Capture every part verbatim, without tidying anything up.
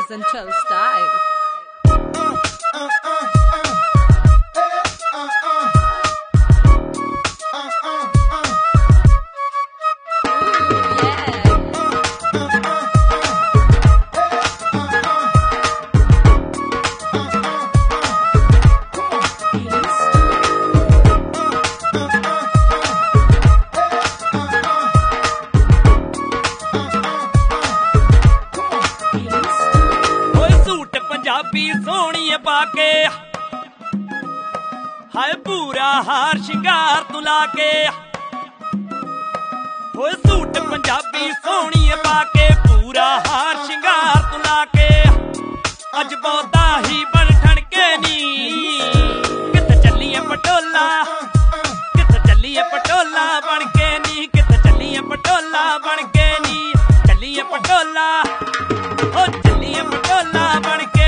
Essential Style. Punjabi सोहनी पाके हाय पूरा हार शिंगार तू लाके हो सूट पंजाबी सोहनी पाके पूरा हार शिंगार तू लाके अज बहुता ही बन ठणके नी किथे चलिए पटोला किथे चलिए पटोला बन के नी किथे चलिए पटोला बन के नी चलिए पटोला ओ चलिए पटोला बन के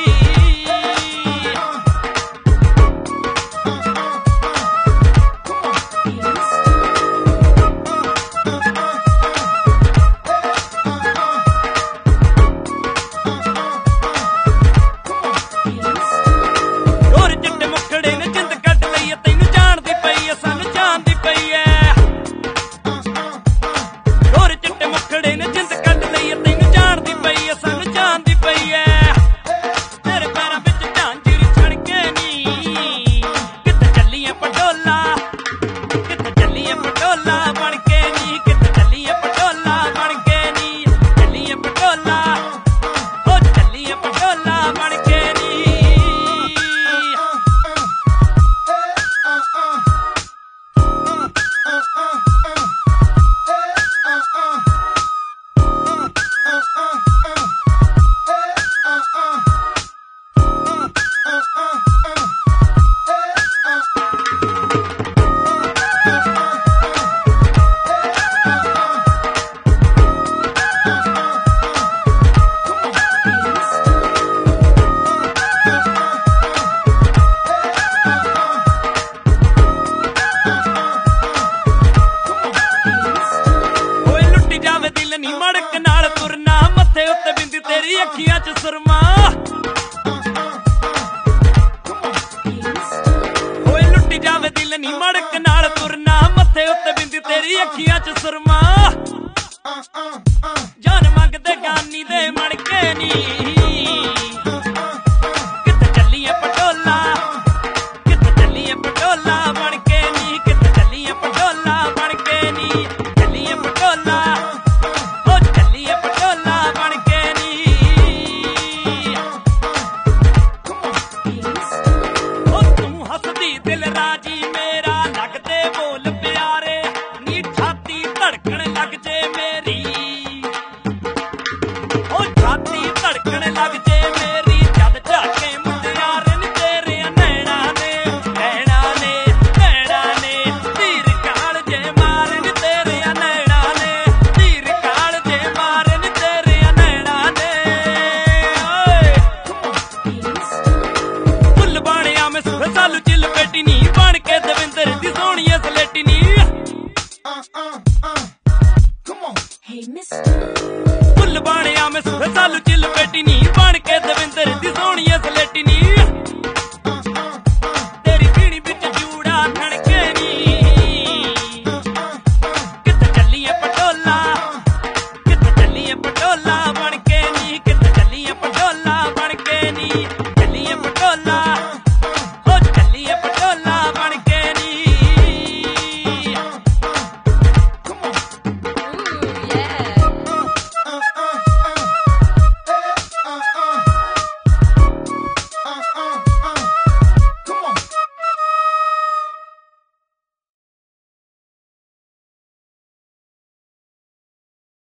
मड़क नाल तुरना मथे उत्ते बिंदी तेरी अखियां च सुरमा होए लुटी जावे दिल नी मड़क नाल तुरना मथे उत्ते बिंदी तेरी अखियां च सुरमा जान मंगदे गानी दे मणके नी